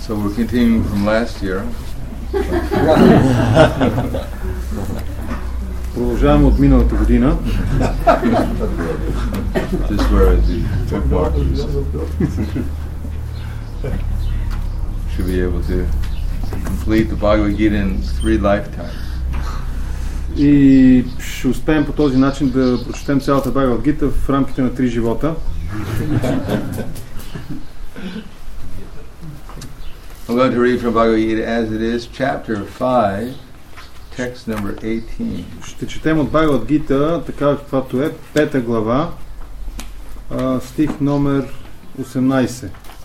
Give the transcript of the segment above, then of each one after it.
So we're continuing from last year. Продължаваме от миналата година. Just where the bookmark is. Should be able to complete the Bhagavad Gita in 3 lifetimes. И ще успеем по този начин да прочетем цялата Бхагавад Гита в рамките на 3 живота. I'm going to read from Bhagavad Gita as it is, chapter 5, text number 18. Ще четем от Бхагавад Гита, така каквато е, 5 глава, стих номер 18.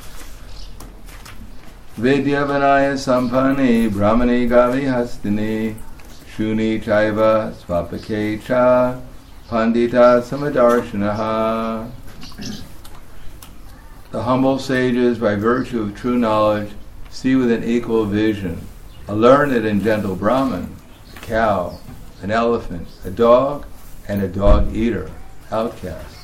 Vidya Vinaya Sampani Brahmani Gavi Hastini Shuni Chaiva Svapake Cha Pandita Samadarshanaha. The humble sages, by virtue of true knowledge, see with an equal vision a learned and gentle Brahman, a cow, an elephant, a dog, and a dog-eater, outcast.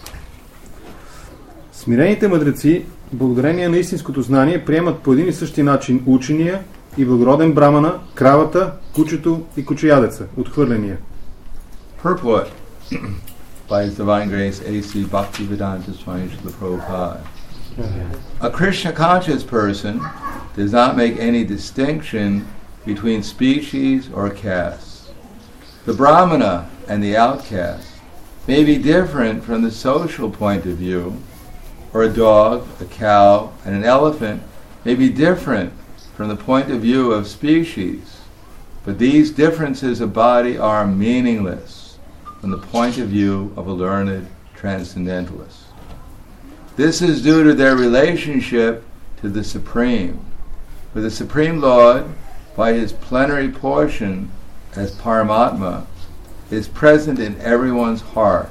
Смирените мъдреци, благодарение на истинското знание, приемат по един и същи начин учения и благороден брамана, кравата, кучето и кучоядеца, отхвърления. Purport by His Divine Grace A.C. Bhaktivedanta Swami Srila Prabhupada. A Krishna-conscious person does not make any distinction between species or castes. The Brahmana and the outcast may be different from the social point of view, or a dog, a cow, and an elephant may be different from the point of view of species, but these differences of body are meaningless from the point of view of a learned transcendentalist. This is due to their relationship to the Supreme, for the Supreme Lord, by His plenary portion as Paramatma, is present in everyone's heart.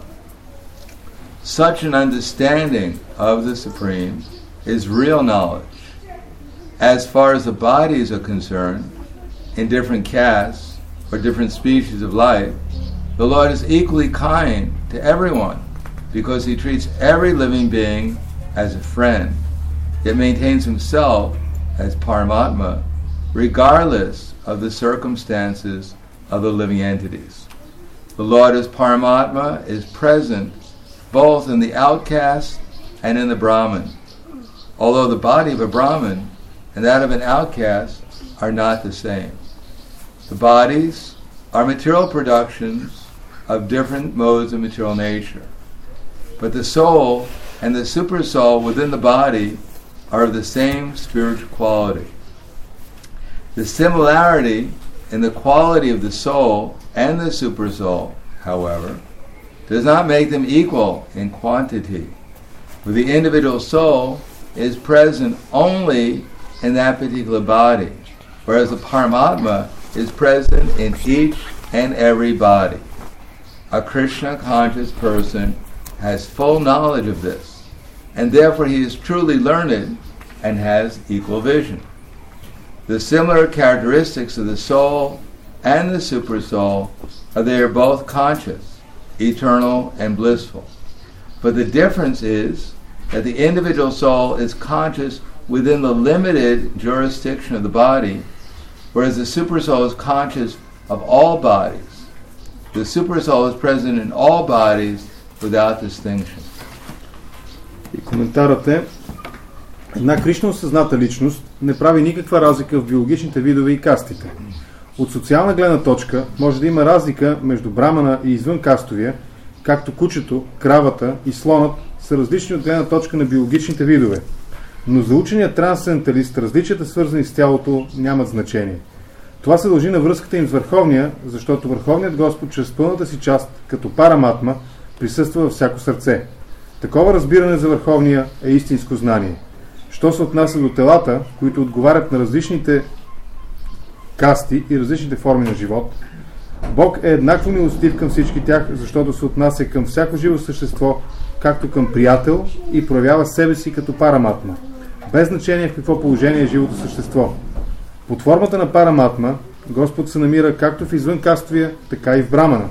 Such an understanding of the Supreme is real knowledge. As far as the bodies are concerned, in different castes or different species of life, the Lord is equally kind to everyone because He treats every living being as a friend, yet maintains Himself as Paramatma, regardless of the circumstances of the living entities. The Lord as Paramatma is present both in the outcast and in the Brahman, although the body of a Brahman and that of an outcast are not the same. The bodies are material productions of different modes of material nature, but the soul and the super soul within the body are of the same spiritual quality. The similarity in the quality of the soul and the super soul, however, does not make them equal in quantity, for the individual soul is present only in that particular body, whereas the Paramatma is present in each and every body. A Krishna-conscious person has full knowledge of this, and therefore he is truly learned and has equal vision. The similar characteristics of the soul and the super soul are they are both conscious, eternal and blissful. But the difference is that the individual soul is conscious within the limited jurisdiction of the body, whereas the super soul is conscious of all bodies. The super soul is present in all bodies without distinction. И коментарът е: една Кришна осъзната личност не прави никаква разлика в биологичните видове и кастите. От социална гледна точка може да има разлика между брамана и извънкастовия, както кучето, кравата и слонът са различни от гледна точка на биологичните видове. Но за учения трансценденталист различията, свързани с тялото, нямат значение. Това се дължи на връзката им с Върховния, защото Върховният Господ чрез пълната си част, като Параматма, присъства във всяко сърце. Такова разбиране за Върховния е истинско знание. Що се отнася до телата, които отговарят на различните касти и различните форми на живот, Бог е еднакво милостив към всички тях, защото се отнася към всяко живо същество, както към приятел, и проявява себе си като Параматма, без значение в какво положение е живото същество. Под формата на Параматма Господ се намира както в извънкастовия, така и в брамана.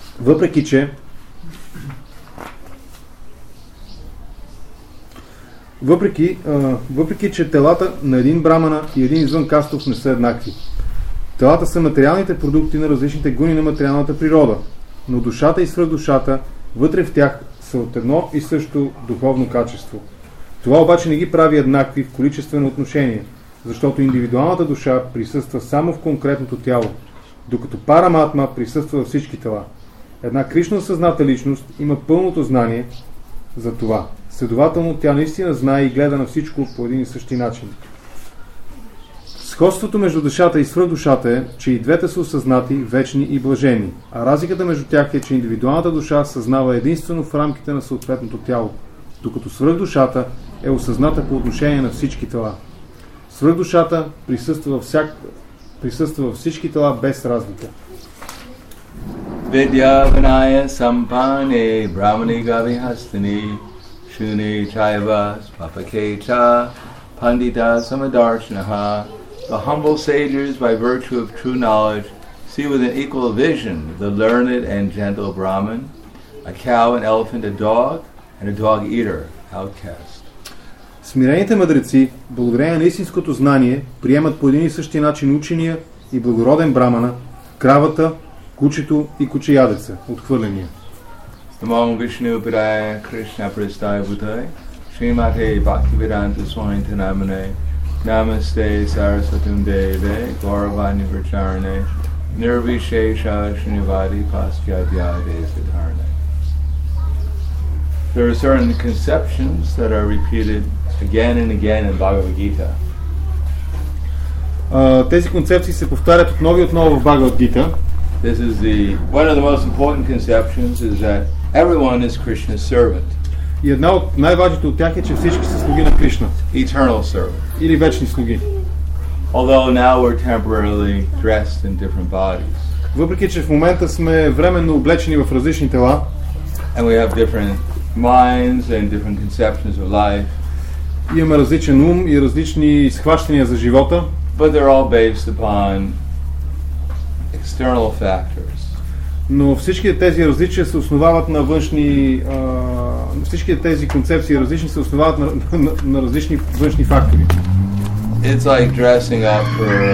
Въпреки че въпреки че телата на един брамана и един извън кастов не са еднакви. Телата са материалните продукти на различните гуни на материалната природа, но душата и свръхдушата вътре в тях са от едно и също духовно качество. Това обаче не ги прави еднакви в количествено отношение, защото индивидуалната душа присъства само в конкретното тяло, докато параматма присъства във всички тела. Една Кришна осъзната личност има пълното знание за това. Следователно, тя наистина знае и гледа на всичко по един и същи начин. Сходството между душата и свръхдушата е, че и двете са осъзнати, вечни и блажени, а разликата между тях е, че индивидуалната душа съзнава единствено в рамките на съответното тяло, докато свръхдушата е осъзната по отношение на всички тела. Свръхдушата присъства във всички тела без разлика. Vidya Vinaya Sampane Brahmani Gavihastani Shune Chaivas Papakecha Pandita Samadarshanaha. The humble sages, by virtue of true knowledge, see with an equal vision the learned and gentle Brahman, a cow, an elephant, a dog, and a dog-eater, outcast. Смирените мъдреци, благодарение на истинското знание, приемат по един и същи начин учения и благороден брамана, кравата, кучето и кучеядеца, отхвърления. Namam Vishnu Padaya Krishna Prastaya Bhutaya Srimate Bhaktivedanta Swami Namane Namaste Saraswatam Deve Gauravani Vracharane Nirvishesha Srinivadi Paschadya Desadharane. There are certain conceptions that are repeated again and again in Bhagavad Gita. Тези концепции се повтарят отново и отново в Бхагавад Гита. This is one of the most important conceptions is that everyone is Krishna's servant. И една от най-важните от тях е, че всички са слуги на Кришна. Eternal servant. Или вечни слуги. Although now we're temporarily dressed in different bodies. Въпреки че в момента сме временно облечени в различни тела. And we have different minds and different conceptions of life. Имаме различен ум и различни схващания за живота. But they're all based upon external factors. Но всички тези различия се основават на външни... всички тези концепции различни се основават на различни външни фактори. It's like dressing up for...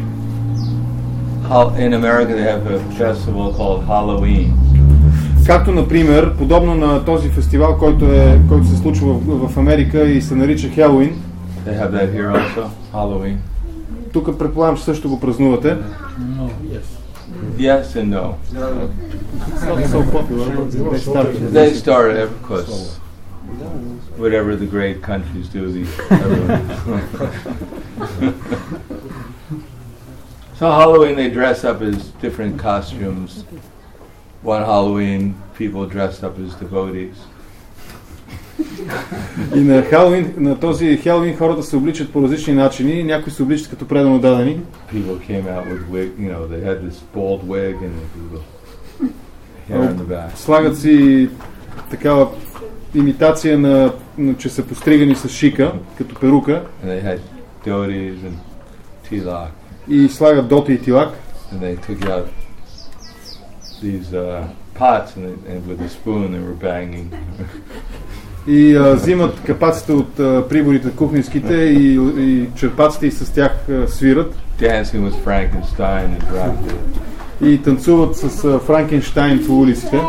In America they have a festival called Halloween. Както, например, подобно на този фестивал, който се случва в Америка и се нарича Хелоуин. They have that here also, Halloween. Тук предполагам, че също го празнувате. No, yes. Yes and no. It's not so popular, but they started it because whatever the great countries do, So Halloween they dress up as different costumes. One Halloween people dressed up as devotees. И на този Хелоуин хората се обличат по различни начини. Някои се обличат като предано дадени. People came out with wig, you know, they had this bald wig and hair in the back. Слагат си такава имитация на че са постригани с шика, като перука. And they had dhotis and tilak. И слагат доти и тилак. And they took out these pots and with a spoon they were banging. И взимат капаците от приборите кухненските и черпаците и с тях свират. Dancing with Frankenstein and Dracula. И танцуват с Франкенщайн по улиците.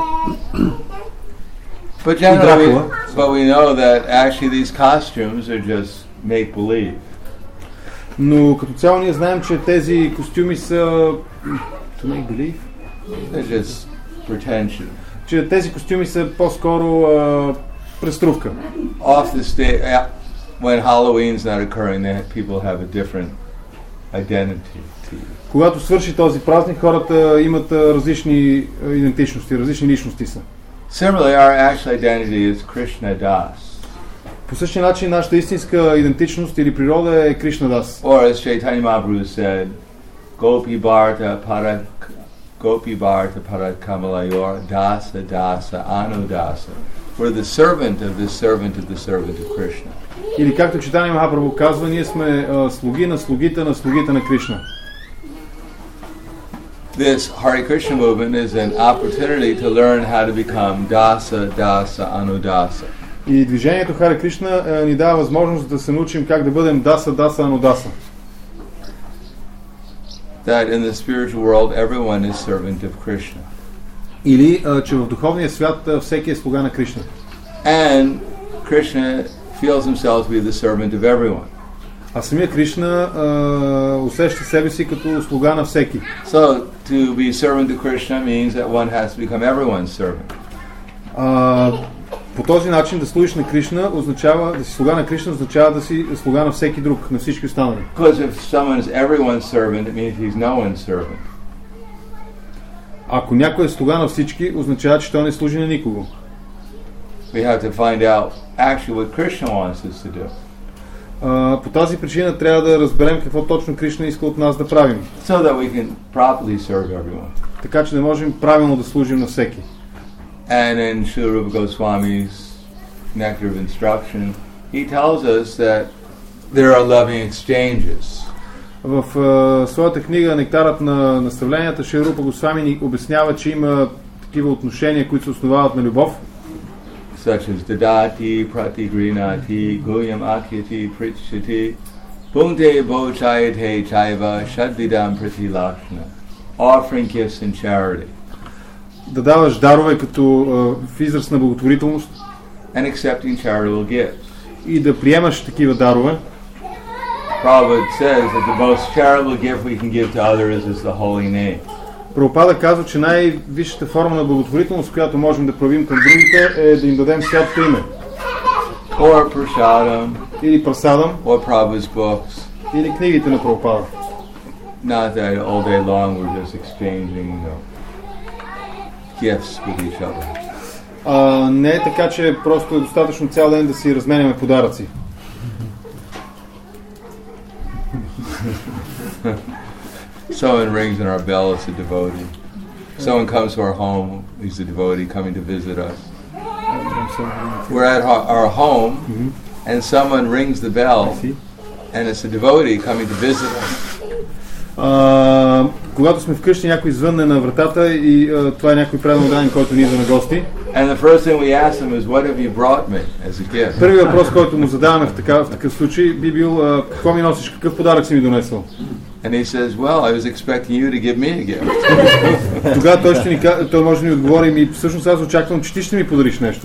But generally, but we know that actually these costumes are just make believe. Но като цяло ние знаем, че тези костюми са to make believe. They're just pretension. Че тези костюми са по-скоро преструвка. Off the stage, when Halloween's not occurring, people have a different identity. Когато свърши този празник, хората имат различни идентичности, различни личности са. Similarly, our actual identity is Krishna Das. По същия начин нашата истинска идентичност или природа е Кришна Дас. Or as Chaitanya Mahaprabhu said, Gopi Bharta Parat Kamalayor Dasa Dasa Anudasa. We're the servant of the servant of the servant of Krishna. Или както Чайтания Махапрабху казва, ние сме слуги на слугите на слугите на Кришна. This Hare Krishna movement is an opportunity to learn how to become Dasa Dasa Anudasa. И движението Харе Кришна ни дава възможност да се научим как да бъдем даса, анудаса. That in the spiritual world everyone is servant of Krishna. Или, че в духовния свят всеки е слуга на Кришна. And Krishna feels himself to be the servant of everyone. А самия Кришна усеща себе си като слуга на всеки. So to be servant to Krishna means that one has to become everyone's servant. По този начин да служиш на Кришна означава, да си слуга на Кришна означава да си слуга на всеки друг, на всички останали. Because if someone is everyone's servant, it means he's no one's servant. Ако някой е слуга на всички, означава, че той не служи на никого. We have to find out actually what Krishna wants us to do. По тази причина трябва да разберем какво точно Кришна иска от нас да правим. So that we can properly serve everyone. Така че да можем правилно да служим на всеки. And in Srila Rupa Goswami's Nectar of Instruction, he tells us that there are loving exchanges. В своята книга Нектарът на наставленията Шрила Рупа Госвами ни обяснява, че има такива отношения, които се основават на любов. Such as dadati, pratigrinati, guyam akyati, prichati, bhunte bochayate chaiva, shadvidam pratilakshana. Offering gifts in charity. Да даваш дарове като в израз на благотворителност. And accepting charitable gifts. И да приемаш такива дарове. Prabhupada says that the most charitable gift we can give to others is the holy name. Прабхупада казва, че най-висшата форма на благотворителност, която можем да проявим към другите, е да им дадем святото име. Or prasadam. Или прасадам. Or Prabhupada's books. Или книгите на Прабхупада. Not that all day long we're just exchanging, gifts with each other. Не е така, че просто е достатъчно цял ден да си разменяме подаръци. Someone rings in our bell, it's a devotee. Someone comes to our home, he's a devotee coming to visit us. We're at our home, and someone rings the bell, and it's a devotee coming to visit us. Когато сме вкъщи, някой звънне на вратата и това е някой преданен, който ни идва на гости. And the first thing we ask him is, what have you brought me as a gift? Първият въпрос, който му задаваме в такъв случай, би бил, какво ми носиш, какъв подарък си ми донесъл? And he says, well, I was expecting you to give me a gift. Тогава той може да ни отговори, всъщност аз очаквам, че ти ще ми подариш нещо.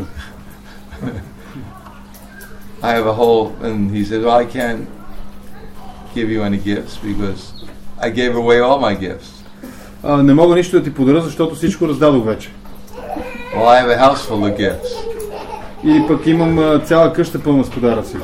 I have a whole, and he says, well, I can't give you any gifts because I gave away all my gifts. Не мога нищо да ти подаря, защото всичко раздадох вече. Well, I have a house full of gifts. Или пък имам цяла къща пълна с подаръци.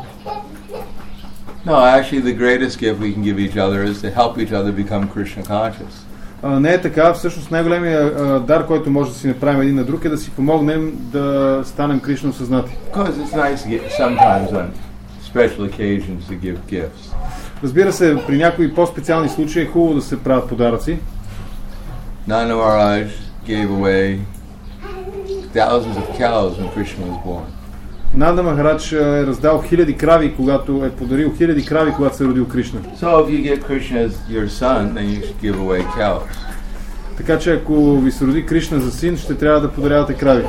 No, actually the greatest gift we can give each other is to help each other become Krishna conscious. Не е така, всъщност най-големият дар, който може да си направим един на друг, е да си помогнем да станем Кришна осъзнати. Because it's nice to get sometimes on special occasions to give gifts. Разбира се, при някои по-специални случаи е хубаво да се правят подаръци. Nanda Maharaj gave away thousands of cows when Krishna was born. Нанда Махарадж е раздал хиляди крави, когато е подарил хиляди крави, когато се е родил Кришна. So if you get Krishna as your son, then you should give away cows. Така че ако ви се роди Кришна за син, ще трябва да подарявате крави.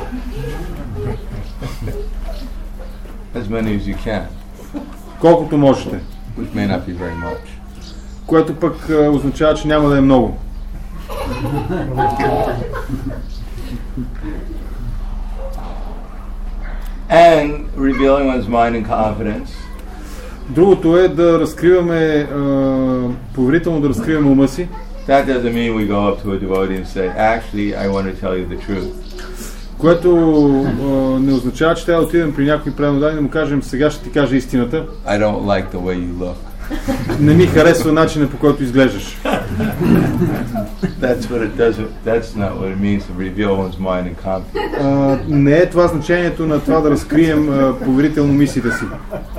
As many as you can. Колкото можете. Which may not be very much. Което пък означава, че няма да е много. And revealing one's mind and confidence. Другото е да разкриваме, поверително да разкриваме ума си. That doesn't mean we go up to a devotee and say, actually, I want to tell you the truth. Което не означава, че трябва да отидем при някой преданен и да му кажем, сега ще ти кажа истината. I don't like the way you look. Не ми харесва начина, по който изглеждаш. That's not what it means to reveal one's mind and confidence. Не е това значението на това да разкрием поверително мислите си.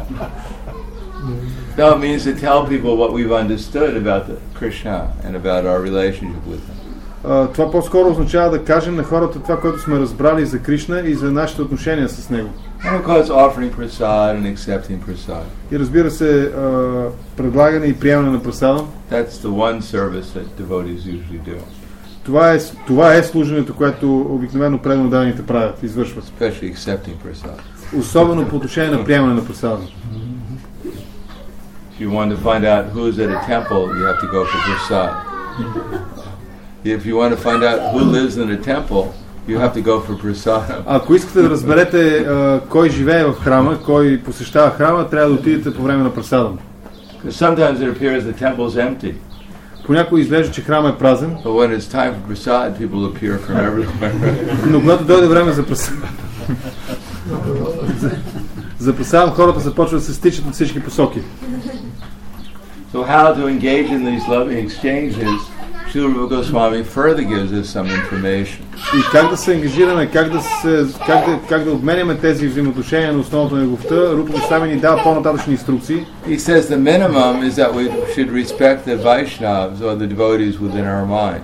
No, it means to tell people what we've understood about the Krishna and about our relationship with him. Това по-скоро означава да кажем на хората това, което сме разбрали за Кришна и за нашите отношения с него. And of course, offering prasad and accepting prasad. И разбира се, предлагане и приемане на прасада. That's the one service that devotees usually do. Това е служенето, което обикновено преданно дадените правят, извършват. Especially accepting prasad. Особено по отношение на приемане на прасада. If you want to find out who's at a temple, you have to go for prasad. If you want to find out who lives in a temple, you have to go for prasad. Ако искате да разберете кой живее в храма, кой посещава храма, трябва да отидете по време на прасада. Sometimes it appears the temple's empty. Понякога изглежда, че храма е празен. But when it's time for prasad, people appear from everywhere. Но когато дойде време за прасада, за прасада хората започват да се стичат от всички посоки. So how to engage in these loving exchanges? Srila Rupa Goswami further gives us some information. И как да се ангажираме, как да обменяме тези взаимоотношения на основата на любовта, Рупа Госвами ни дава по-нататъчни инструкции. He says the minimum is that we should respect the Vaishnavas or the devotees within our mind.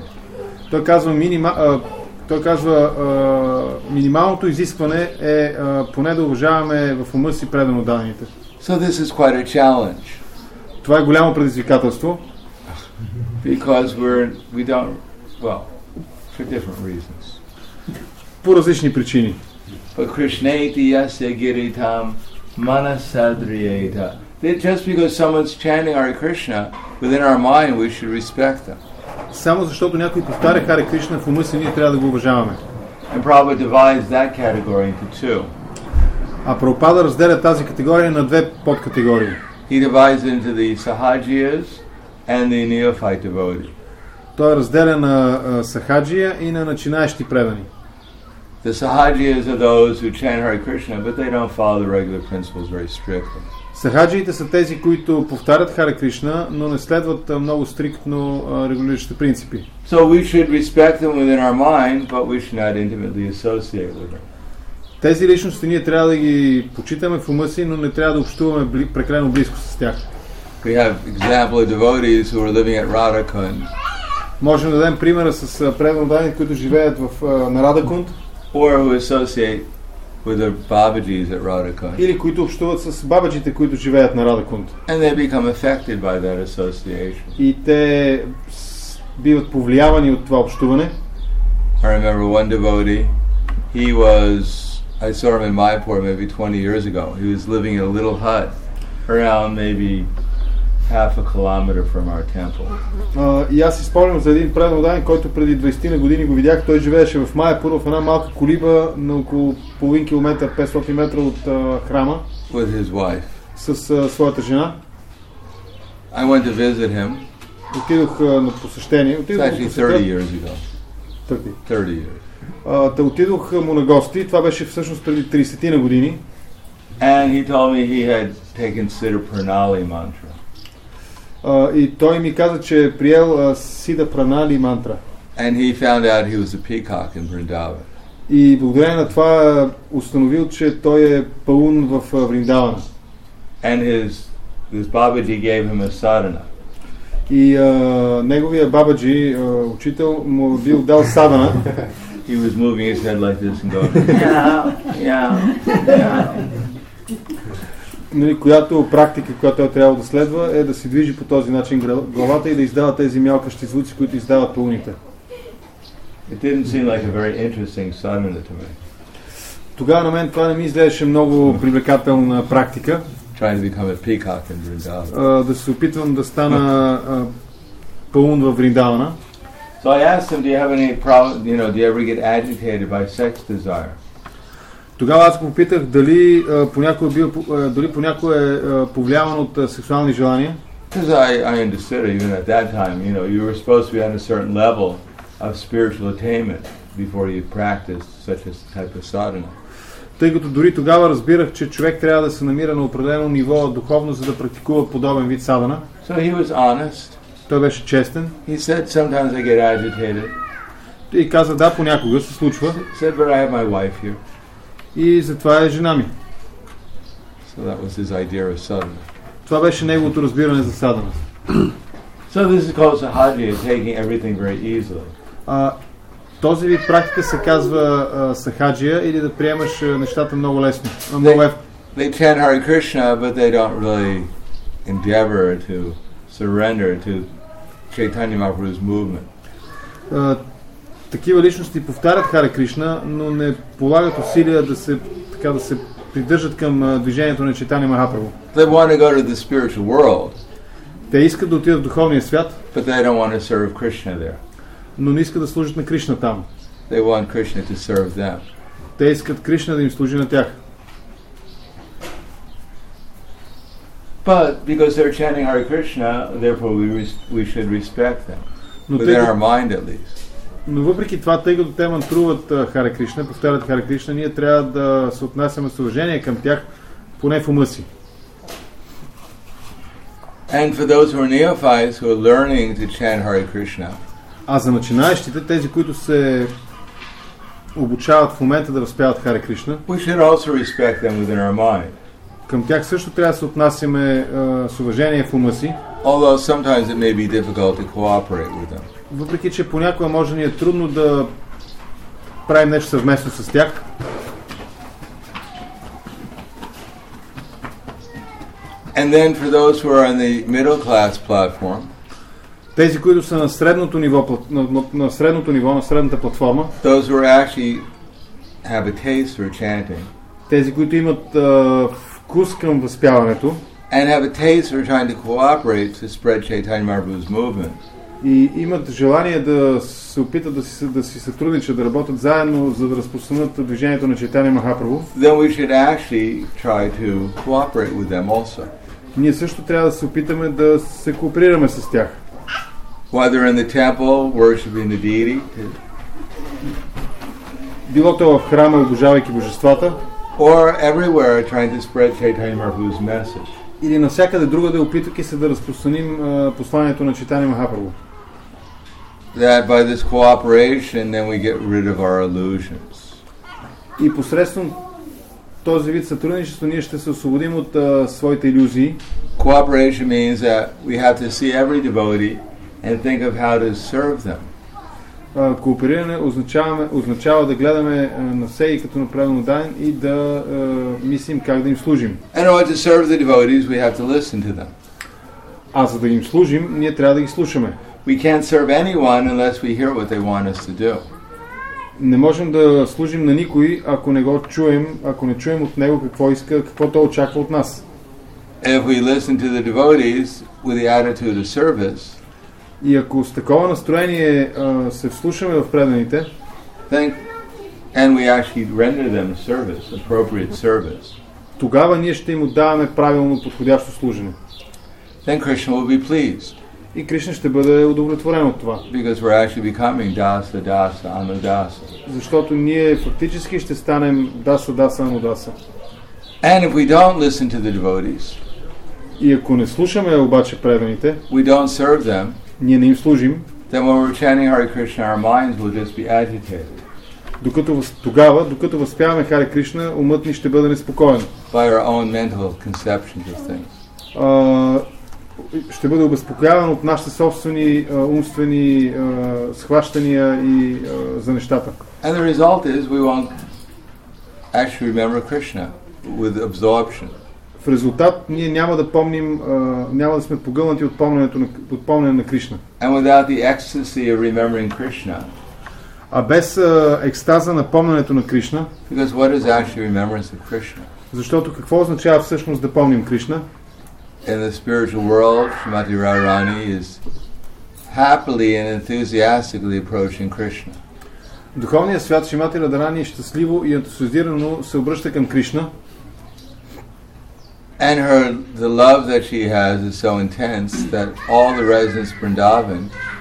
Той казва, минималното изискване е поне да уважаваме в ума си преданно дадените. So this is quite a challenge. Това е голямо предизвикателство. Because we don't, well, for different reasons. По различни причини. But Krishneti yasya giritam manasadriyeta. Just because someone's chanting Hare Krishna within our mind, we should respect them. Само защото някой повтаря Харе Кришна в ума си, ние трябва да го уважаваме. And Prabhupada divides that category into two. А Прабхупада разделя тази категория на две подкатегории. He divides into the sahajiyas and the neophyte devotee. Той разделя на сахаджия и на начинаещи предани. The sahajiyas are those who chant Hare Krishna, but they don't follow the regular principles very strictly. Сахаджиите са тези, които повтарят Харе Кришна, но не следват много стриктно регулиращите принципи. So we should respect them within our mind, but we should not intimately associate with them. Тези личности ние трябва да ги почитаме в ума си, но не трябва да общуваме прекалено близко с тях. We have example of devotees who are living at Radhakund. Можем да дадем примера с преданно дадени, които живеят на Радакунд. Or who associate with the Babajis at Radhakund. Или които общуват с бабаджите, които живеят на Радакунд. And they become affected by that association. И те биват повлиявани от това общуване. I remember one devotee, I saw him in Mayapur maybe 20 years ago. He was living in a little hut around maybe half a kilometer from our temple. И аз си спомням за един преданно даден, който преди 20 на години го видях. Той живееше в Майапур, в една малка колиба на около половин километър, 500 метра от храма. With his wife. С своята жена. I went to visit him. Отидох на посещение. It's actually 30 years ago. 30 years. Отидох му на гости. Това беше всъщност преди 30 на години. And he told me he had taken Siddha Pranali mantra. И той ми каза, че е приел Сида Пранали мантра. And he found out he was a peacock in Vrindavan. И благодарение на това установил, че той е паун в Вриндавана. And his Babaji gave him a sadhana. И неговия бабаджи, учител, му бил дал садана. He was moving his head like this and going, yeah. Която практика, която той трябва да следва, е да се движи по този начин главата и да издава тези мялкащи звуци, които издават пълните. It didn't seem like a very interesting sadhana to me. Тогава на мен това не ми изглеждаше много привлекателна практика. Trying to become a peacock in Vrindavan. Да се опитвам да стана пълн във Вриндавана. So I asked him, do you have any problem, do you ever get agitated by sex desire? Тогава аз го попитах дали понякога е повлияван от сексуални желания. Because I understood it, even at that time, you were supposed to be on a certain level of spiritual attainment before you practiced such a type of sadhana. Тъй като дори тогава разбирах, че човек трябва да се намира на определено ниво духовно, за да практикува подобен вид садана. So he was honest. Той беше честен. He said, sometimes I get agitated. И каза, да, понякога се случва. He said, but I have my wife here. И затова е жена ми. So that was his idea of sadhana. Това беше неговото разбиране за садана. So this is called sahajya, taking everything very easily. Този вид практика се казва сахаджия или да приемаш нещата много лесно. They chant Hare Krishna, but they don't really endeavor to surrender to Chaitanya Mahaprabhu's movement. такива личности повтарят Харе Кришна, но не полагат усилия да се придържат към движението на Чайтания Махапрабху. They want to go to the spiritual world. Те искат да отидат в духовния свят, But they don't want to serve Krishna there. но не искат да служат на Кришна там. They want Krishna to serve them. Те искат Кришна да им служи на тях. But because they're chanting Hare Krishna, therefore we should respect them. Within our mind at least. Но въпреки това, тъй като те мантруват Харе Кришна, повтарят Харе Кришна, ние трябва да се отнасяме с уважение към тях, поне в ума си. And for those who are neophytes who are learning to chant Hare Krishna, а за начинаещите, тези, които се обучават в момента да разпяват Харе Кришна, we should also respect them within our mind. Към тях също трябва да се отнасяме с уважение в ума си. Although sometimes it may be difficult to cooperate with them. Въпреки че понякога може ни е трудно да правим нещо съвместно с тях. And then for those who are on the middle class platform, тези, които са на средното ниво, на средната платформа, those who are actually have a taste for chanting, тези, които имат вкус към възпяването, and have a taste for trying to cooperate to spread Chaitanya Mahaprabhu's movement, и имат желание да се опитат да си сътрудничат, да работят заедно, за да разпространят движението на Чайтания Махапрабху, then we should actually try to cooperate with them also. Ние също трябва да се опитаме да се кооперираме с тях. Whether in the temple worshiping the deity, било то в храма, обожавайки божествата, or everywhere trying to spread Chaitanya Mahaprabhu's message. Или навсякъде другаде, опитвайки се да разпространим посланието на Чайтания Махапрабху. That by this cooperation then we get rid of our illusions. И посредством този вид сътрудничество ние ще се освободим от своите илюзии. Cooperation means that we have to see every devotee and think of how to serve them. Коопериране означава да гледаме на всеки като на правилно дан и да мислим как да им служим. And in order to serve the devotees, we have to listen to them. А за да им служим, ние трябва да ги слушаме. We can't serve anyone unless we hear what they want us to do. Не можем да служим на никой, ако не го чуем, ако не чуем от него какво иска, какво той очаква от нас. If we listen to the devotees with the attitude of service, и ако с такова настроение се вслушаме в преданите, then and we actually render them service, appropriate service, тогава ние ще им отдаваме правилно подходящо служене. Then Krishna will be pleased. И Кришна ще бъде удовлетворен от това. Because we're actually becoming dasa, dasa, anudasa. Защото ние фактически ще станем даса, даса, анудаса. And if we don't listen to the devotees, и ако не слушаме обаче преданите, we don't serve them, ние не им служим, then when we're chanting Hare Krishna, our minds will just be agitated. Докато възпяваме Харе Кришна, умът ни ще бъде неспокоен. By our own mental conceptions of things. Ще бъде обезпокояван от нашите собствени умствени схващания и за нещата. And the result is we won't actually remember Krishna with absorption. В резултат ние няма да помним, няма да сме погълнати от помнене на Кришна. And without the ecstasy of remembering Krishna, а без екстаза на помненето на Кришна, because what is actually remembrance of Krishna? Защото какво означава всъщност да помним Кришна? In the spiritual world, Srimati Radharani is happily and enthusiastically approaching Krishna. В духовния свят Шримати Радарани щастливо и ентусиазирано се обръща към Кришна. And the love that she has is so intense that all the residents of Vrindavan,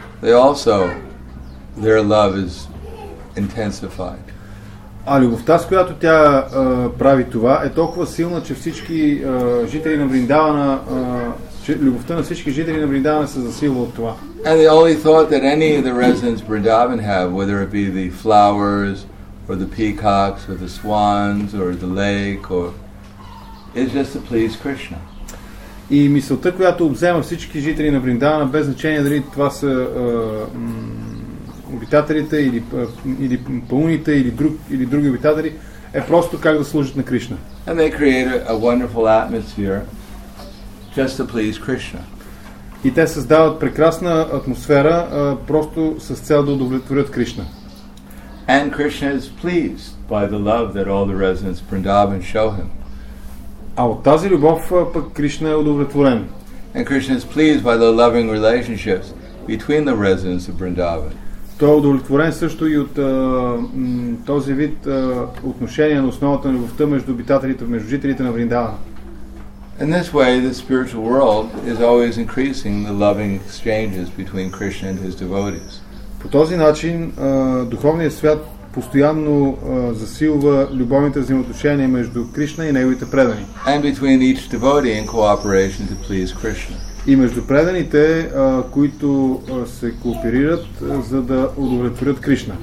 their love is intensified. А любовта, с която тя прави това, е толкова силна, че всички жители на Вриндавана, любовта на всички жители на Вриндавана се засилва от това. And the only thought that any of the residents of Vrindavan have, whether it be the flowers, or the peacocks, or the swans, or the lake, or is just to please Krishna. И мисълта, която обзема всички жители на Вриндавана, без значение дали това са обитателите или пауните или други обитатели, е просто как да служат на Кришна. And they create a wonderful atmosphere just to please Krishna. И те създават прекрасна атмосфера просто с цел да удовлетворят Кришна. And Krishna is pleased by the love that all the residents of Vrindavan show him. А от тази любов пък Кришна е удовлетворен. And Krishna is pleased by the loving relationships between the residents of Vrindavan. Той е удовлетворен също и от този вид отношения на основата на любовта между обитателите, между жителите на Вриндавана. In this way, the spiritual world is always increasing the loving exchanges between Krishna and his devotees. По този начин духовният свят постоянно засилва любовните взаимоотношения между Кришна и неговите предани. And between each devotee in cooperation to please Krishna. И между преданите, които се кооперират, за да удовлетворят Кришна.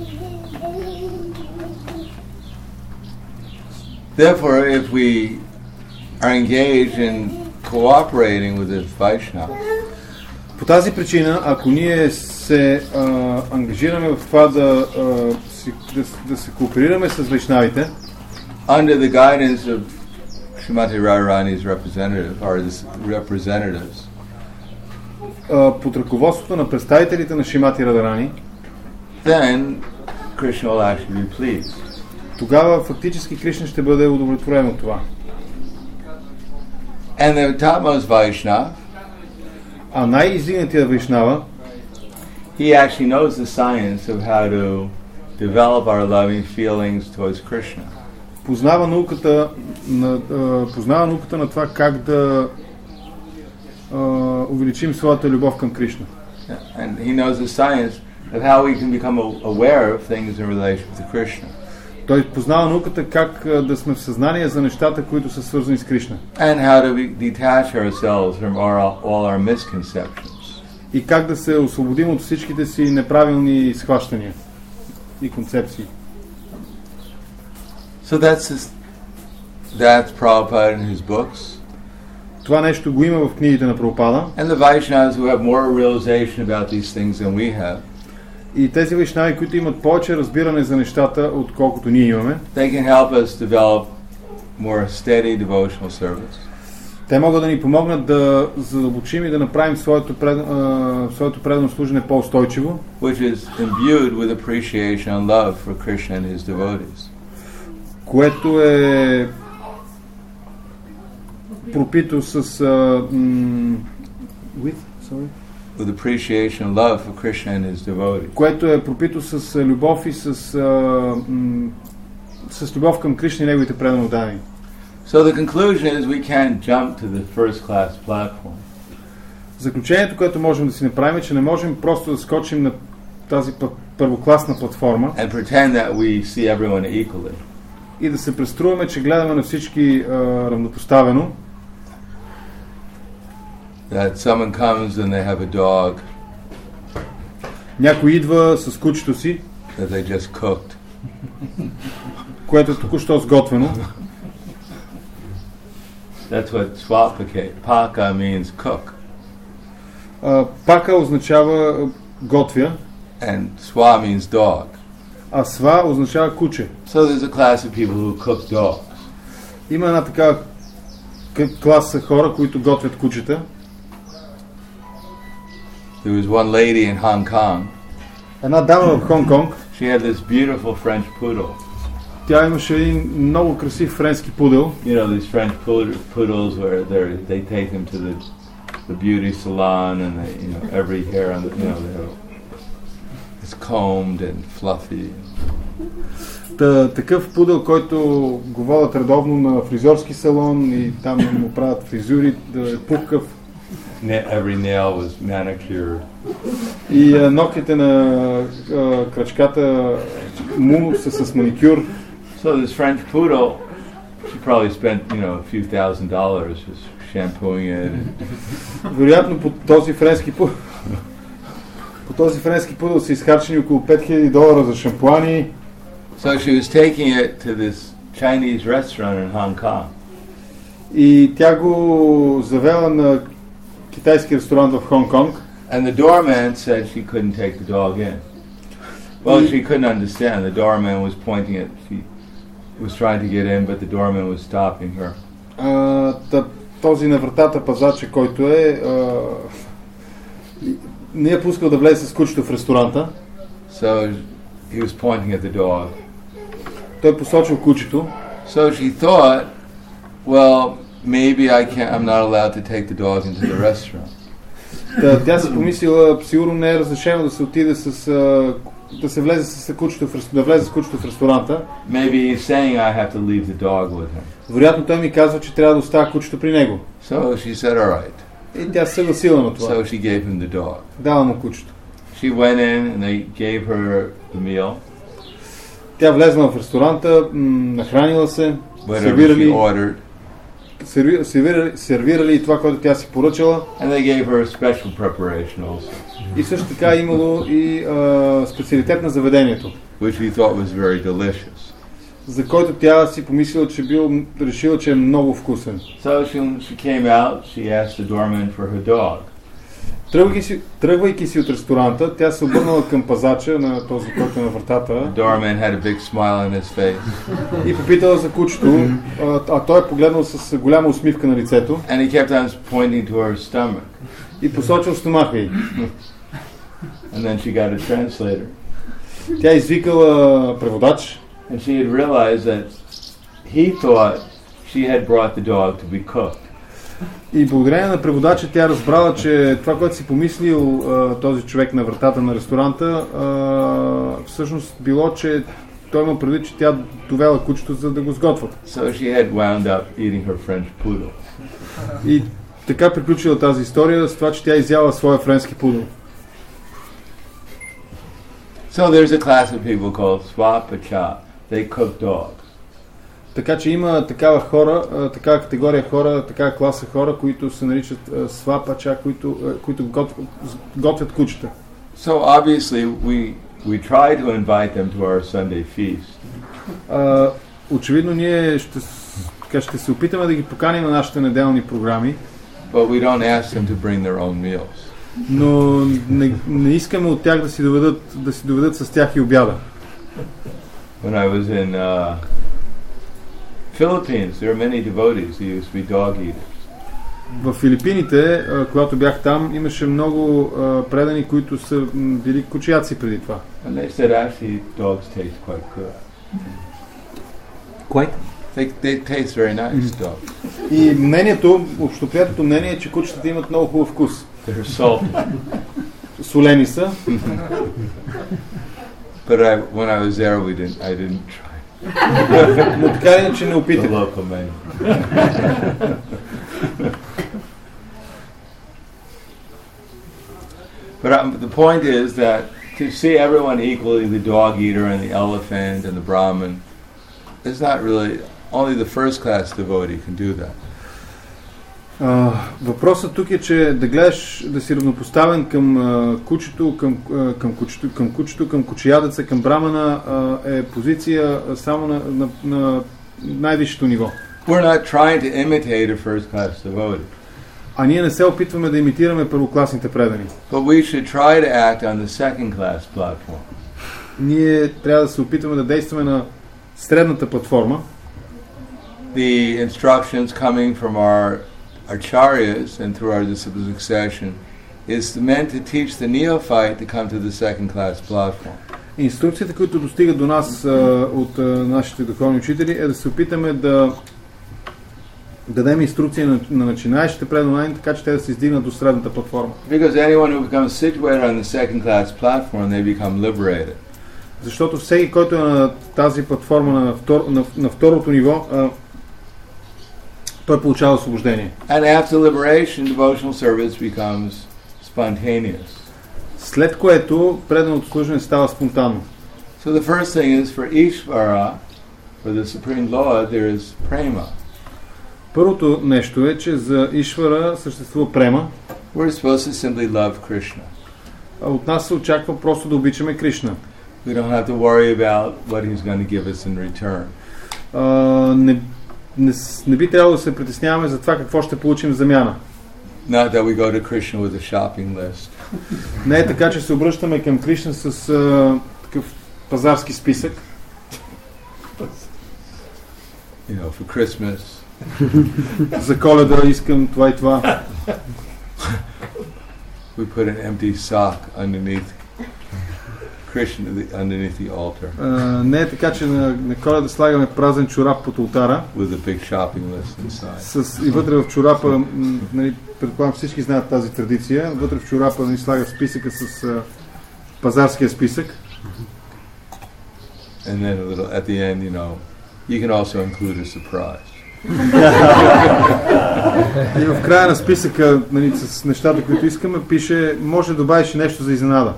Therefore, if we are engaged in cooperating with the Vaishnava, по тази причина, ако ние се ангажираме в това да се кооперираме с вайшнавите, under the guidance of Srimati Radharani's representatives, под ръководството на представителите на Шримати Радарани, then Krishna will actually be pleased. Тогава фактически Кришна ще бъде удовлетворен от това. And the topmost Vaishnava, а най-издигнатия Вайшнава, he actually knows the science of how to develop our loving feelings towards Krishna. Познава науката на това как да увеличим своята любов към Кришна. And he knows the science of how we can become aware of things in relation to Krishna. Той познава науката как да сме в съзнание за нещата, които са свързани с Кришна. And how to detach ourselves from all our misconceptions. И как да се освободим от всичките си неправилни схващания и концепции. So that's Prabhupada in his books. Това нещо го има в книгите на Прабхупада. And the Vaishnavas who have more realization about these things than we have. И тези вайшнави, които имат повече разбиране за нещата, отколкото ние имаме, they can help us develop more steady devotional service. Те могат да ни помогнат да задълбочим и да направим своето предано служене по-устойчиво, which is imbued with appreciation and love for Krishna and his devotees. Което е пропито с with appreciation and love for Krishna and his devotees. Което е пропито с любов и с любов към Кришна и неговите преданодани. So the conclusion is we can't jump to the first class platform. Заключението, което можем да си направим, е, че не можем просто да скочим на тази първокласна платформа and pretend that we see everyone equally. И да се преструваме, че гледаме на всички равнопоставено. That someone comes and they have a dog. Някой идва с кучето си, that they just cooked. Което е току-що сготвено. That's what swapaka means cook. Пака означава готвя. And swa means dog. А сва означава куче. So there's a class of people who cook dogs. Има една такава класа хора, които готвят кучета. There was one lady in Hong Kong. Една дама в Хонг-Конг. She had this beautiful French poodle. Тя имаше един много красив френски пудел. You know these French poodles where they take them to the beauty salon and they, you know, every hair on the, you know, it's combed and fluffy. Такъв пудел, който го водят редовно на фризьорски салон и там му правят фризури, да е пухкав. Every nail was manicured. И ногтите на крачката му са с маникюр. So this French poodle, she probably spent, you know, a few $1,000 just shampooing it. Вероятно по този френски пудел са изхарчени около $5,000 за шампуани. So she was taking it to this Chinese restaurant in Hong Kong. И тя го завела на китайски ресторант в Хонг-Конг. And the doorman said she couldn't take the dog in. Well, she couldn't understand. The doorman was pointing at, she was trying to get in, but the doorman was stopping her. Този на вратата пазача, който не е пускал да влезе с кучето в ресторанта. So he was pointing at the dog. Той посочил кучето. So she thought, well, maybe I'm not allowed to take the dog into the restaurant. Тя си помислила, сигурно не е разрешено да се отиде да се влезе с кучето в ресторанта. Maybe he's saying I have to leave the dog with him. Вероятно той ми казва, че трябва да оставя кучето при него. So she said, all right. И тя се съгласила на това. So she gave him the dog. Дала му кучето. She went in and they gave her the meal. Тя влезла в ресторанта, нахранила се, сервирали и това, което тя си поръчала. And they gave her a special preparation also. И също така имало и специалитет на заведението. Which we thought was very delicious. За който тя си помислила, решила, че е много вкусен. So she came out, she asked the doorman for her dog. Тръгвайки си от ресторанта, тя се обърнала към пазача на този, който е на вратата. The doorman had a big smile on his face. И попитала за кучето, а той е погледнал с голяма усмивка на лицето. And he kept on pointing to her stomach. И посочил стомаха й. And then she got a translator. Тя извикала преводач. And she had realized that he thought she had brought the dog to be cooked. И благодарение на преводача тя разбрала, че това, което си помислил този човек на вратата на ресторанта, всъщност било, че той има предвид, че тя довела кучето, за да го сготвят. So she had wound up eating her French poodle. И така приключила тази история с това, че тя изяла своя френски пудел. So there's a class of people called Swapacha. They cook dogs. Така че има такава категория хора, такава класа хора, които се наричат свапача, които готвят кучета. So obviously we try to invite them to our Sunday feast. Очевидно ние ще се опитаме да ги поканим на нашите неделни програми. But we don't ask them to bring their own meals. Но не искаме от тях да си доведат с тях и обяда. When I was in Philippines, there are many devotees who used to be dog eaters. В Филипините, когато бях там, имаше много предани, които са били кучияци преди това. And they said actually dogs taste quite good. Quite? They taste very nice, dogs. И общоприетото мнение е, че кучетата имат много хубав вкус. They're salty. Солени са. But when I was there, I didn't try. Но така е, че не опитах. The local menu. But the point is that to see everyone equally, the dog eater and the elephant and the Brahmin, it's not really, only the first class devotee can do that. Въпросът тук е, че да гледаш, да си равнопоставен към кучето, към кучиядеца, към брамана е позиция само на най-висшето ниво. We're not trying to imitate a first class devotee. А ние не се опитваме да имитираме първокласните предани. But we should try to act on the second class platform. Ние трябва да се опитваме да действаме на средната платформа. The instructions coming from our acharyas and through our disciple succession is meant to teach the neophyte to come to the second class platform. Инструкцията, които достигат до нас от нашите духовни учители, е да се опитаме да дадем инструкции на начинаещите преданни, така че те да се издигнат до средната платформа. Because anyone who becomes situated on the second class platform, they become liberated. Защото всеки, който е на тази платформа на второто ниво, той получава освобождение. And after liberation, devotional service becomes spontaneous. След което преданото служене става спонтанно. So the first thing is for Ishvara, for the Supreme Lord, there is prema. Първото нещо е, че за Ишвара съществува према. We're supposed to simply love Krishna. От нас се очаква просто да обичаме Кришна. We don't have to worry about what he's going to give us in return. Не би трябвало да се притесняваме за това какво ще получим в замяна. Not that we go to Krishna with a shopping list. Не е така, че се обръщаме към Кришна с такъв пазарски списък. You know, for Christmas. За Коледа искам това и това. We put an empty sock underneath Krishna underneath the altar Не е така, че на Коледа слагаме празен чорап под ултара with a big shopping list inside. и вътре в чорапа, нали, предполагам всички знаят тази традиция, вътре в чорапа ни слага списъка с пазарския списък. And then at the end, you can also include a surprise. И в края на списъка, нали, с нещата, които искаме, пише, може да добавиш нещо за изненада.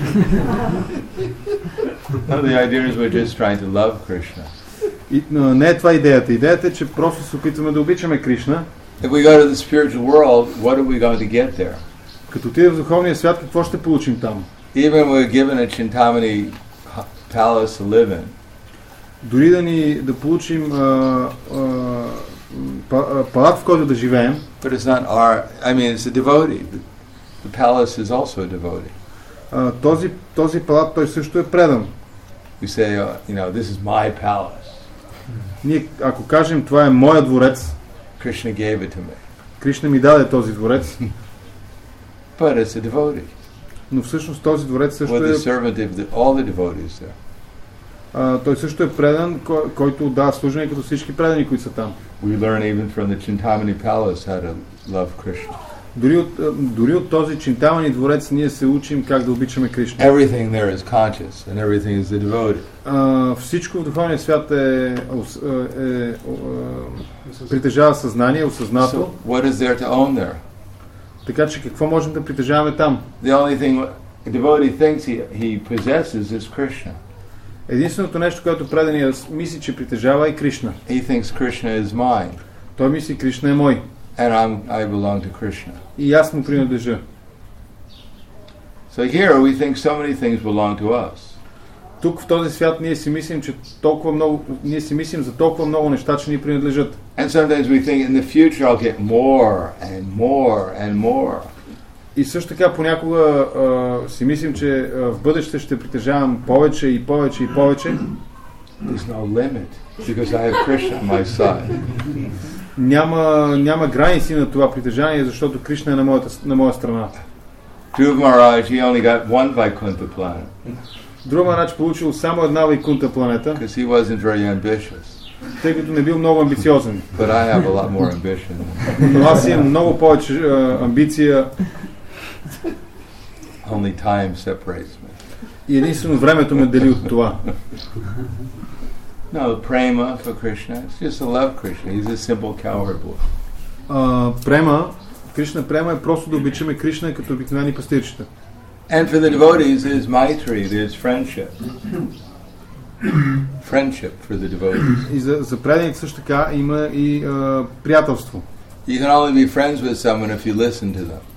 No, the idea is we're just trying to love Krishna. Не е това идеята. Идеята е, че просто се опитваме да обичаме Кришна. If we go to the spiritual world, what are we going to get there? Като отидем в духовния свят, какво ще получим там? Even we're given a Chintamani palace to live in. Дори да получим палат, в който да живеем. But it's not it's a devotee. The palace is also a devotee. Този палат, той също е предан. We say, this is my palace. Ние, ако кажем, това е моя дворец, Krishna gave it to me. Кришна ми даде този дворец. But it's a devotee. Но всъщност този дворец също With the servant of all the devotees there. Той също е предан, който дава служение като всички предани, които са там. We learn even from the Chintamani palace how to love Krishna. Дори от този Чинтамани дворец ние се учим как да обичаме Кришна. Everything there is conscious and everything is the devotee. Всичко в духовния свят притежава съзнание, осъзнато. So what is there to own there? Така че какво можем да притежаваме там? The only thing a devotee thinks he possesses is Krishna. Единственото нещо, което преданият мисли, че притежава, е Кришна. He thinks Krishna is mine. Той мисли, Кришна е мой. And I belong to Krishna. И аз му принадлежа. So here we think so many things belong to us. Тук в този свят ние си мислим за толкова много неща, че ни принадлежат. And sometimes we think in the future I'll get more and more and more. И също така понякога си мислим, че в бъдеще ще притежавам повече и повече и повече. There's no limit because I have Krishna on my side. Няма граници на това притежание, защото Кришна е на моя страна. Dhruva Maharaj, he only got one Vaikuntha planet. Dhruva Maharaj получил само една Вайкунта планета. Because he wasn't very ambitious. Тъй като не бил много амбициозен. But I have a lot more ambition. Но аз имам много повече амбиция. Only time separates me. И единствено времето ме дели от това. No, prema for Krishna. It's just to love Krishna. He's a simple cowherd boy. Krishna prema е просто да обичаме Кришна като обикновени пастирчета. And for the devotees, there's maitri, there's friendship. Friendship for the devotees. И за преданите също така има и приятелство. You can only be friends with someone if you listen to them.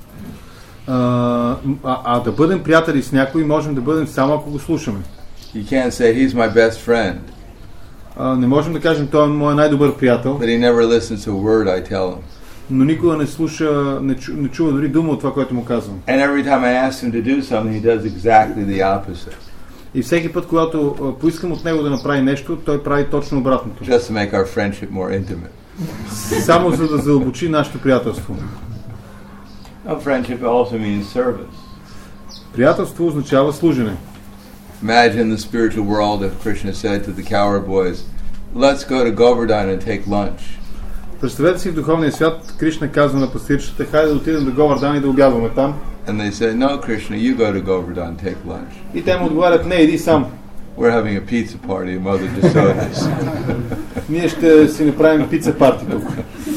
Да бъдем приятели с някой, можем да бъдем само ако го слушаме. You can't say he's my best friend. Не можем да кажем той е моят най-добър приятел. But he never listens to a word I tell him. Но никога не слуша, не чува дори дума от това, което му казвам. And every time I ask him to do something, he does exactly the opposite. И всеки път, когато поискам от него да направи нещо, той прави точно обратното. Just to make our friendship more intimate. Само за да задълбочи нашето приятелство. Friendship also means service. Приятелство означава служене. Imagine the spiritual world if Krishna said to the cowherd boys, "Let's go to Govardhan and take lunch." Представете си в духовния свят, Кришна казва на пастирчета, хайде да отидем до Говардан и да обядваме там. And they say, "No, Krishna, you go to Govardhan and take lunch." И те му отговарят, не, иди сам. We're having a pizza party, Mother Jasoda's. Ние ще си направим пица парти тук.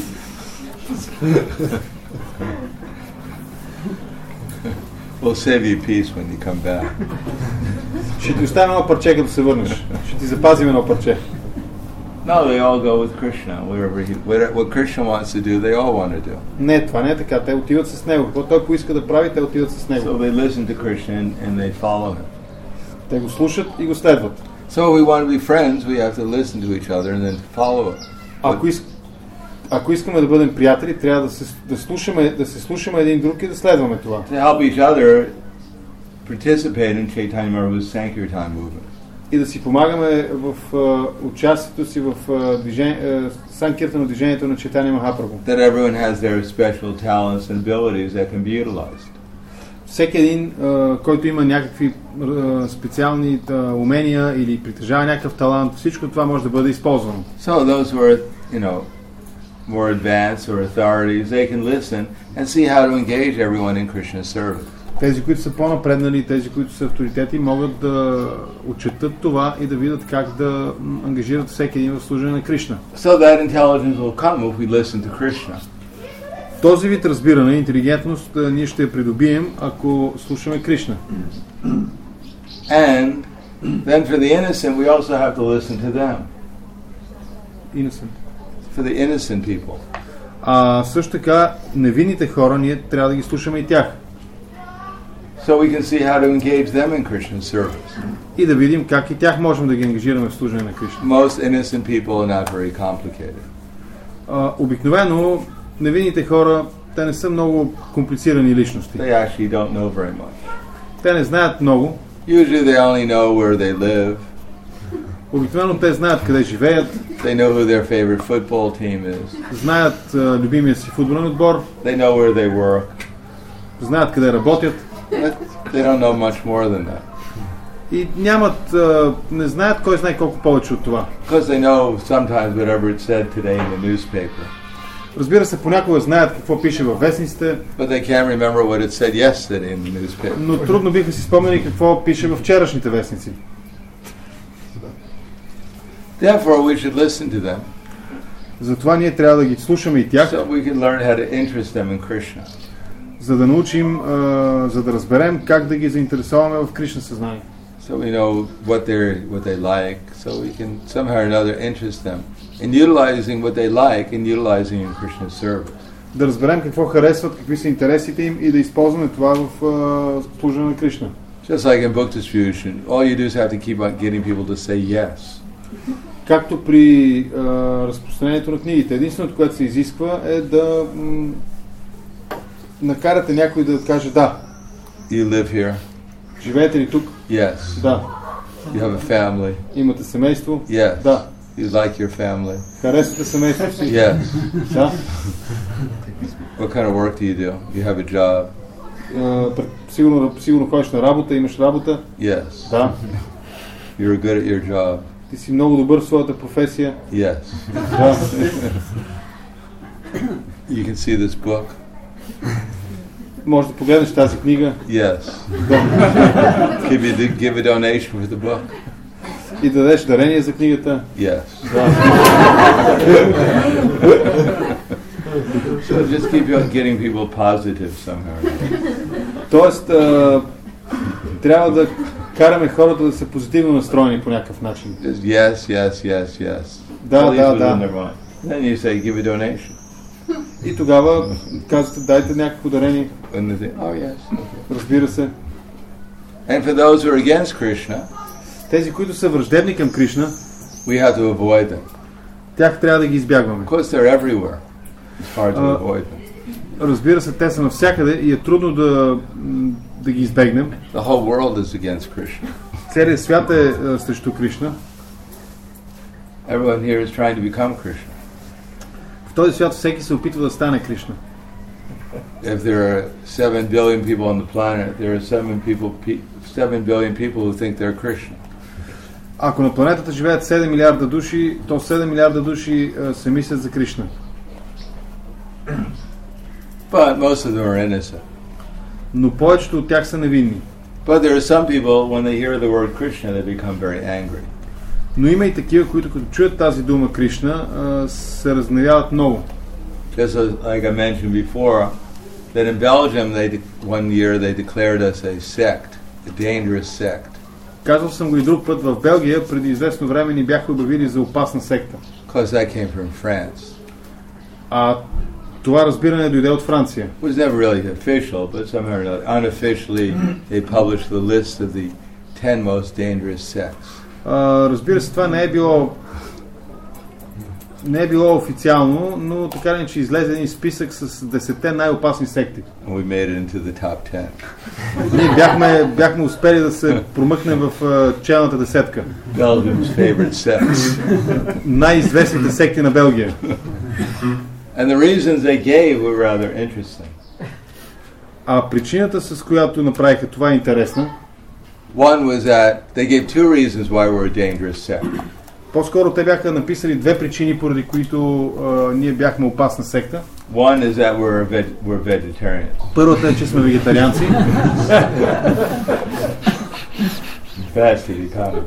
We'll save you a piece when you come back. Ще ти оставим едно парче, като се върнеш. Ще ти запазим едно парче. No, they all go with Krishna. What Krishna wants to do, they all want to do. Не, това не е така. Те отиват с него. Какво той поиска да прави, те отиват с него. So they listen to Krishna and they follow him. Те го слушат и го следват. So if we want to be friends, we have to listen to each other and then follow it. Ако искаме да бъдем приятели, трябва да се слушаме един друг и да следваме това. To help each other participate in Chaitanya Mahaprabhu's Sankirtan movement. И да си помагаме в участието си в Санкиртано движението на Чайтания Махапрабху. That everyone has their special talents and abilities that can be utilized. всеки един, който има някакви специални умения или притежава някакъв талант, всичко това може да бъде използвано. So those who are, more advanced or authorities, they can listen and see how to engage everyone in Krishna's service. Тези, които са по-напреднали, тези, които са авторитети, могат да отчетат това и да видят как да ангажират всеки един в служене на Кришна. So that intelligence will come if we listen to Krishna. Този вид разбиране, интелигентност, ние ще я придобием, ако слушаме Кришна. And then for the innocent, we also have to listen to them. Innocent. For the innocent people. Също така, невинните хора, ние трябва да ги слушаме и тях. So we can see how to engage them in Krishna's service. И да видим как и тях можем да ги ангажираме в служение на Кришна. Most innocent people are not very complicated. Обикновено, невинните хора, те не са много комплицирани личности. They actually don't know very much. Те не знаят много. Usually they only know where they live. Обикновено те знаят къде живеят. They know who their favorite football team is. Знаят любимия си футболен отбор. They know where they work. Знаят къде работят. But they don't know much more than that. И не знаят кой знае колко повече от това. Because they know sometimes whatever it said today in the newspaper. Разбира се, понякога знаят какво пише във вестниците. But they can't remember what it said yesterday in the newspaper. Но трудно биха си спомнили какво пише във вчерашните вестници. Therefore, we should listen to them. Затова ние трябва да ги слушаме и тях. So we can learn how to interest them in Krishna. За да научим, за да разберем как да ги заинтересуваме в Кришна съзнание. So we know what they like, so we can somehow or another interest them in utilizing what they like and utilizing in Krishna's service. Да разберем какво харесват, какви са интересите им и да използваме това в служение на Кришна. Just like in book distribution, all you do is have to keep on getting people to say yes. Както при разпространението на книгите, единственото, което се изисква е да накарате някой да каже да. You live here? Живеете ли тук? Yes. Да. You have a family? Имате семейство? Yes. Да. You like your family? Харесвате семейството си? Yes. Да. What kind of work do you do? You have a job? Сигурно ходиш на работа, имаш работа? Yes. Да. You're good at your job? Ти си много добър в своята професия? Yes. Да. You can see this book? Може да погледнеш тази книга? Yes. Да. Give a donation for the book? И да дадеш дарение за книгата? Yes. Да. So just keep getting people positive somehow. Тоест, трябва да караме хората да са позитивно настроени по някакъв начин. Yes, yes, yes, yes. Да. Then you say, give a donation. И тогава казвате, дайте някакво дарение. And they say, oh yes. Разбира се. And for those who are against Krishna, тези, които са враждебни към Кришна, we have to avoid them. Тях трябва да ги избягваме. Of course, they're everywhere. It's hard to avoid them. Разбира се, те са навсякъде и е трудно да ги избегнем. The whole world is against Krishna. Целият свят е срещу Кришна. Everyone here is trying to become Krishna. В този свят всеки се опитва да стане Кришна. If there are 7 billion people on the planet, there are 7 billion people who think they're Krishna. Ако на планетата живеят 7 милиарда души, то 7 милиарда души се мислят за Кришна. But most of them are innocent. Но повечето от тях са невинни. But there are some people, when they hear the word Krishna, they become very angry. Но има и такива, които като чуят тази дума Кришна, се разгневяват много. Just like I mentioned before, that in Belgium, one year they declared us a sect, a dangerous sect. Казвал съм го и друг път, в Белгия преди известно време ни бяха обявили за опасна секта. Because that came from France. Това разбиране дойде от Франция. It was never really official, but somehow unofficially they published the list of the 10 most dangerous sects. Разбира се, това не е било официално, но така ли, че излезе един списък с 10 най-опасни секти. And we made it into the top 10. Ние бяхме успели да се промъкнем в челната десетка. Belgium's favorite sects. Най-известните секти на Белгия. And the reasons they gave were rather interesting. А причината, с която направиха това, е интересна. One was that they gave two reasons why we're a dangerous sect. По-скоро те бяха написали две причини, поради които ние бяхме опасна секта. One is that we're vegetarians. Първата е, че сме вегетарианци. Bad for the economy.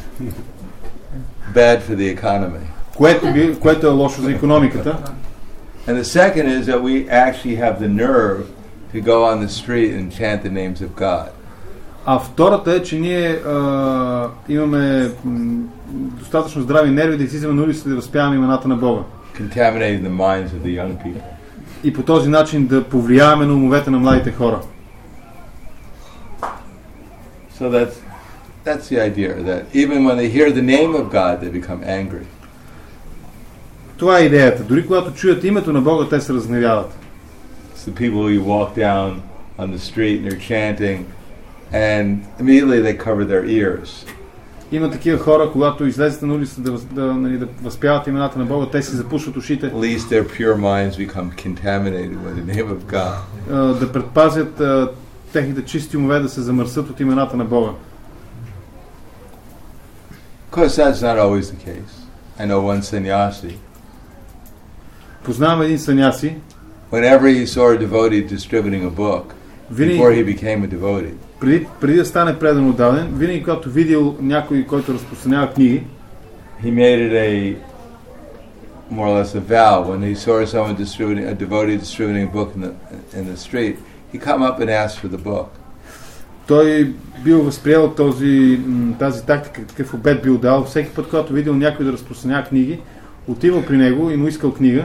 Bad for the economy. Което е лошо за икономиката. And the second is that we actually have the nerve to go on the street and chant the names of God. А втората е, че ние имаме достатъчно здрави нерви да излизаме на улицата и да възпяваме имената на Бога. Contaminating the minds of the young people. И по този начин да повлияваме на умовете на младите хора. So that's the idea, that even when they hear the name of God, they become angry. Това е идеята. Дори когато чуят името на Бога, те се разгневяват. It's the people who walk down on the street and they're chanting, and immediately they cover their ears. Има такива хора, когато излезете на улицата да възпяват имената на Бога, те си запушват ушите. At least their pure minds become contaminated with the name of God. Да предпазят техните чисти умове да се замърсят от имената на Бога. Of course, that's not always the case. I know one sannyasi. Познавам един саняси. Whenever he saw a devotee distributing a book, before he became a devotee, преди да стане предан отдаден, винаги когато видел някой, който разпространява книги, he made it a more or less a vow. When he saw someone a devotee distributing a book in the street, he come up and asked for the book. Той бил възприел тази тактика, какъв обет бил дал. Всеки път, когато видел някой да разпространява книги, отивал при него и му искал книга.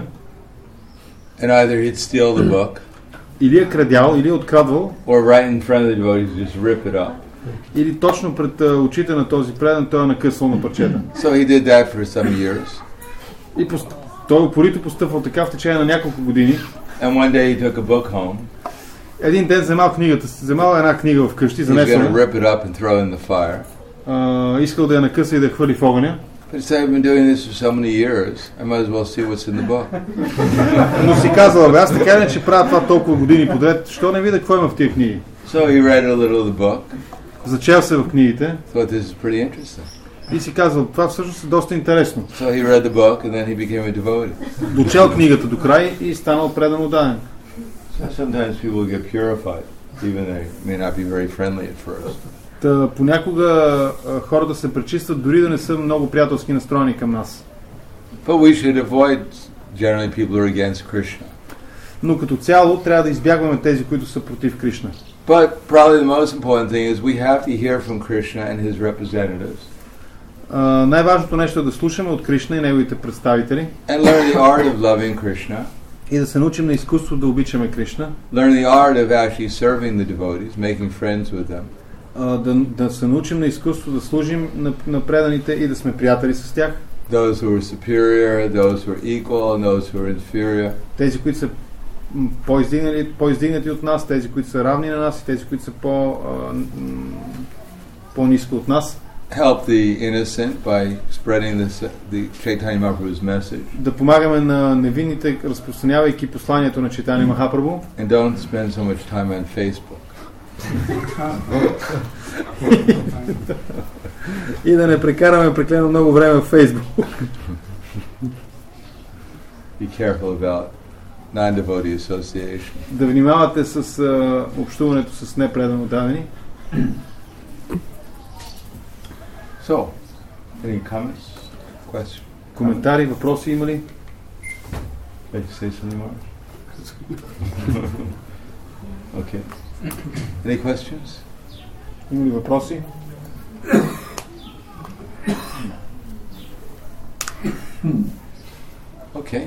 And either he'd steal the book, или е крадял, или е открадвал, or right in front of the devotee, just rip it up. Или точно пред очите на този предан той е накъсвал на парчета. So he did that for some years. И той упорито постъпвал така в течение на няколко години. And one day he took a book home. Един ден вземал една книга вкъщи, занесъл. He's going to rip it up and throw it in the fire. Искал да я накъса и да я хвърли в огъня. But he said, I've been doing this for so many years. I might as well see what's in the book. Но си казал, аз така не че правя това толкова години подред, що не видя какво има в тия книги. So he read a little of the book. Зачел се в книгите. Thought this is pretty interesting. И си казал, това всъщност е доста интересно. So he read the book and then he became a devotee. Дочел книгата до край и станал предан отдаден. So sometimes people get purified, even they may not be very friendly at first. Понякога хората се пречистват, дори да не са много приятелски настроени към нас. But we should avoid generally people who are against Krishna. Но като цяло трябва да избягваме тези, които са против Кришна. But probably the most important thing is we have to hear from Krishna and his representatives. Най-важното нещо е да слушаме от Кришна и неговите представители. And learn the art of loving Krishna. И да се научим на изкуство да обичаме Кришна. Learn the art of actually serving the devotees, making friends with them. Да се научим на изкуство да служим на преданите и да сме приятели с тях. Those who are superior, those who are equal, and those who are inferior. Тези, които са по-издигнати от нас, тези, които са равни на нас и тези, които са по-ниско от нас. Help the innocent by spreading the Chaitanya Mahaprabhu's message. Да помагаме на невинните, разпространявайки посланието на Чайтанья Махапрабху. And don't spend so much time on Facebook. И да не прекараме прекалено много време в Facebook. Be careful about non-devotee association. Да внимавате с общуването с непредано дадени. So, any comments, questions? Коментари, въпроси има ли? Like to say something more? Okay. Any questions? Има ли въпроси? Okay.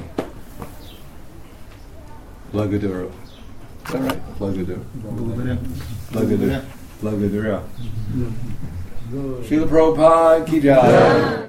Blagadura. Is that right? Blagadura. Благодаря. Blagadura. Blagadura. Srila Prabhupada ki jai.